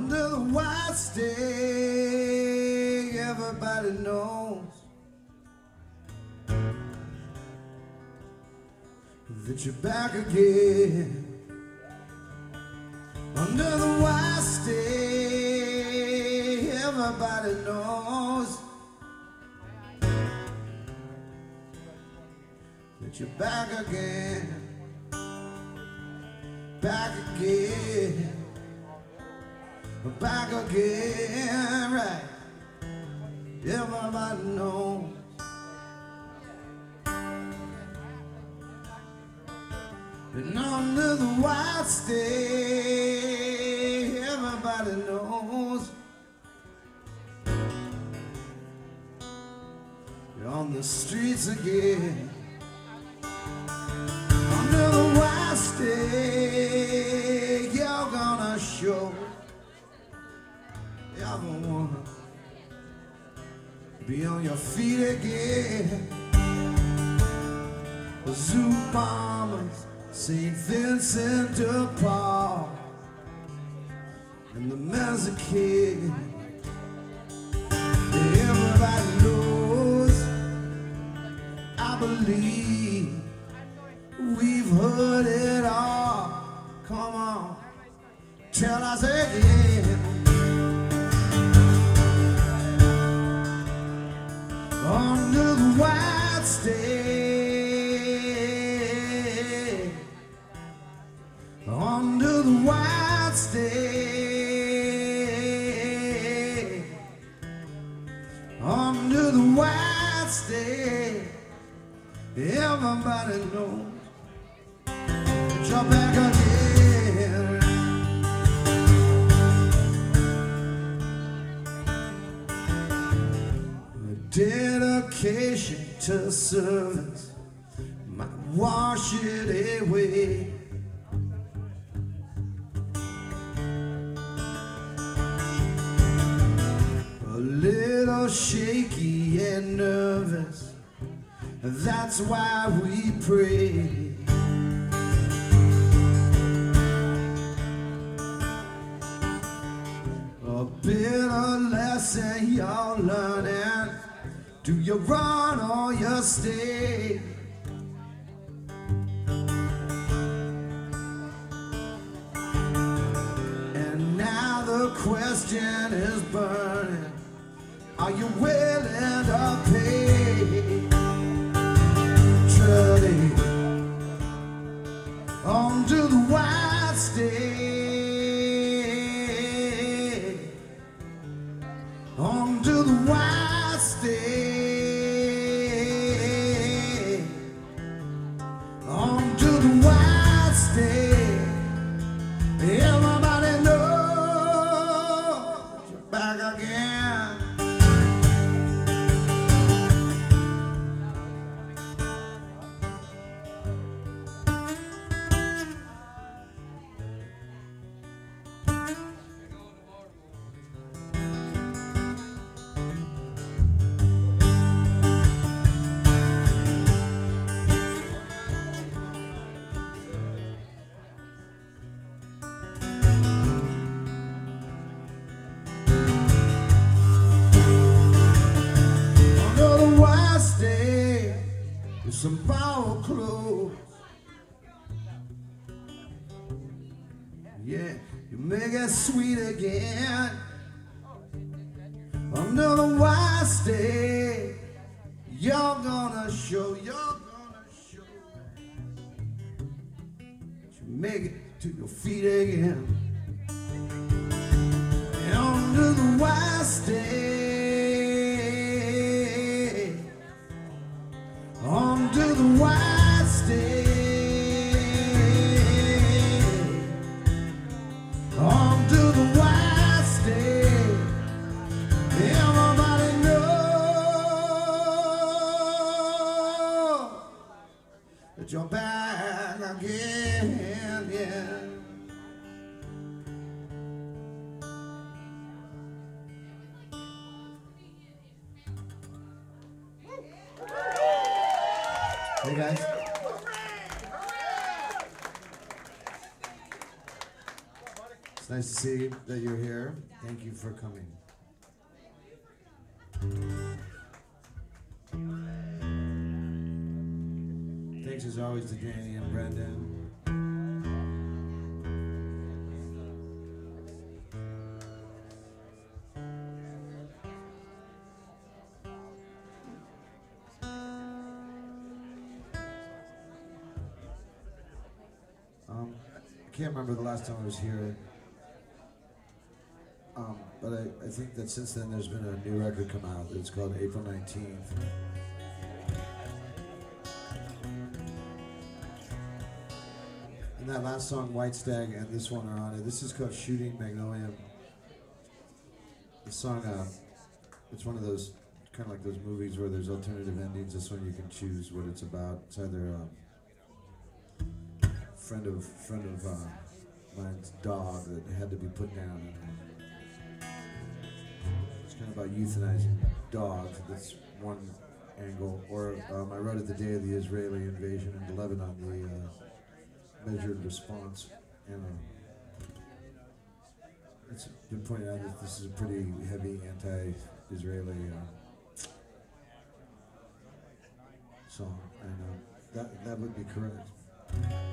Under the white stake, everybody knows that you're back again. Under the white stake, everybody knows that you're back again. Back again. Back again, right? Everybody knows. And under the white stake, everybody knows you're on the streets again. Under the white stake, you're gonna show. Y'all gonna wanna be on your feet again. The Zoo Bombers, St. Vincent de Paul, and the Masochist. Everybody knows, I believe we've heard it all. Come on, tell us again. Under the white stake, under the white stake, under the white stake, everybody knows that you're back again. Dedication to service might wash it away. A little shaky and nervous, that's why we pray. A bitter lesson you're learning. Do you run or you stay? And now the question is burning. Are you willing to pay? Truly, under the white stake, under the white stake. Everybody knows you're back again. Some borrowed clothes, yeah, you make it sweet again. Under the white stake, you're gonna show, you make it to your feet again. And under the white stake, under the white stake, under the white stake, everybody knows that you're back again, yeah. Hey guys. nice to see that you're here. Thank you for coming. Thanks as always to Danny and Brendan. I can't remember the last time I was here, but I think that since then there's been a new record come out. It's called April 19th. And that last song, White Stag, and this one are on it. This is called Shooting Magnolium. The song, it's one of those, kind of like those movies where there's alternative endings. This one you can choose what it's about. It's either friend of mine's dog that had to be put down. It's kind of about euthanizing dogs. That's one angle. Or I wrote it the day of the Israeli invasion into Lebanon, the measured response. And it's been pointed out that this is a pretty heavy anti-Israeli song, and that would be correct.